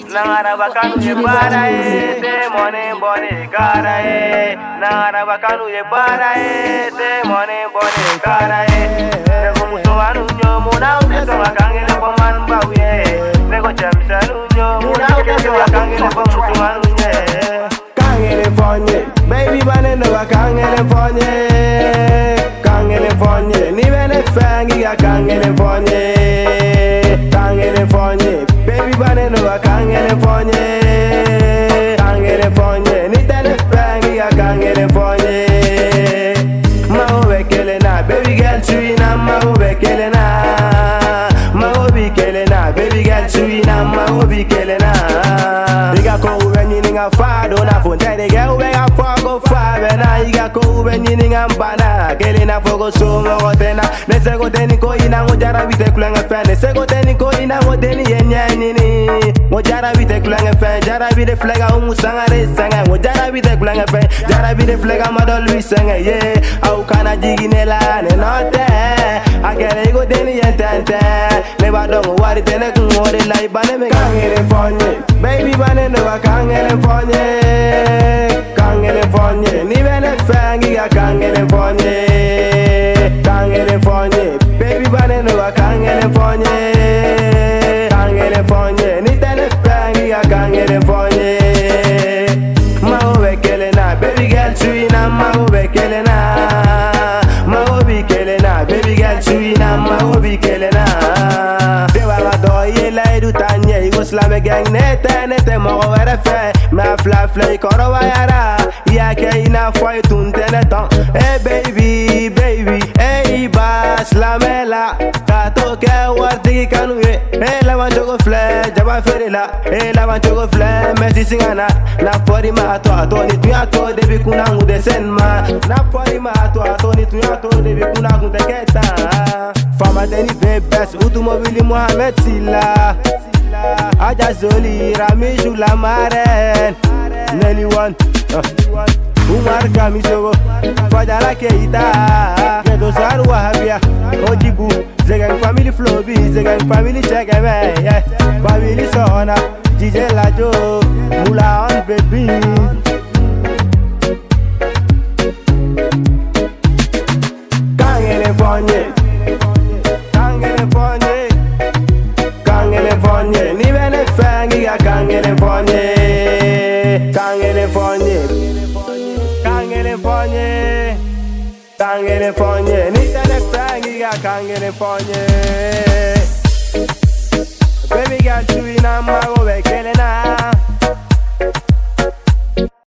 Nangara bakanu ye para te mone bone kara Nangara bakanu ye para te mone bone kara Nego musuanu nyo muna uteso wakangele kwa manba uye Nego chamsanu nyo muna uteso wakangele kwa musuanu nye Kangele fonye, baby bane no wakangele fonye Kangele fonye, ni bene fangi ya kangele fonye Kangele fonye, baby bane no wakangele fonye Kangele fonye, ni tene fangi ya kangele fonye Maho bekele na, baby girl suina maho bekele na Maho bikele na, baby girl suina maho bikele na Diga ko ube nyini nga fado na fonte Diga ube nga fogo fabe na Iga ko ube nyini nga mbana Kele na fogo songo gotena Nese goteni ko ina ngojara bite kulenga fe Nese goteni ko ina ngoteni yenya nini Ngojara bite kulenga fe Jara bide flega umusanga resanga Ngojara bite kulenga fe Jara bide flega madolwi sanga yeah Au kana jiginela ne note Akere igo deni yentente Neba dongo wari tene kungore la ibane me Kangele fonye Baby bane no kangele fonye Kangele fonye Ni bene fangi ya kangele fonye Kangele fonye Baby bane no kangele fonye Kangele fonye Ni tene fangi ya kangele fonye Maho bekele na Baby girl suina maho bekele na Maho bikele na Baby girl suina maho bikele na Dewa doye la edu tanye Igo slame gang nete moro were fe Ma fla ikoro wayara Yake ina foy tuntene ton Hey baby Hey ba slame la Kato ke wartigi kanu ye Hey la wanchogo fle jaba fere la Hey la wanchogo fle mesi singana Na fori ma ato ni tuyato Debi kuna ngude senma Na fori ma ato ni tuyato Debi kuna ngude keta Fama deni bebes Utu mobili Mohamed Silla Aja Zoli Rami Jula Maren Nelly One Umar Kamisogo Fajala Keita Kedo Saru Wahabia Ojibu Zegang Family Flobi Zegang Family Chegeme Family Sona DJ Lajo Mula on baby Kangele fonye Kangele fonye Kangele fonye Ni bene fangi ya kangele fonye Kangele fonye Kangele fonye Kangele fonye Ni bene fangi ya kangele fonye Baby girl suina maho